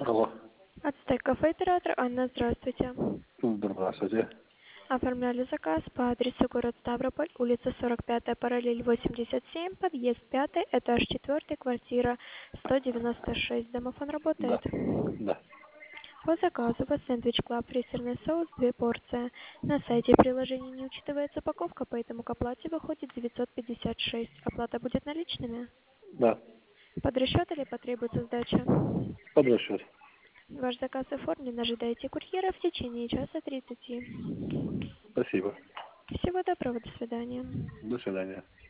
Алло. Ацтек кафе оператор Анна, здравствуйте. Здравствуйте. Оформляли заказ по адресу город Ставрополь, улица 45, параллель 87, подъезд 5, этаж 4, квартира 196. Домофон Да. работает. Да. По заказу у вас сэндвич клаб, фрисерный соус, 2 порции. На сайте приложения не учитывается упаковка, поэтому к оплате выходит 956. Оплата будет наличными. Да. Под расчет или потребуется сдача? Под расчет. Ваш заказ оформлен, ожидайте курьера в течение часа 30. Спасибо. Всего доброго, до свидания. До свидания.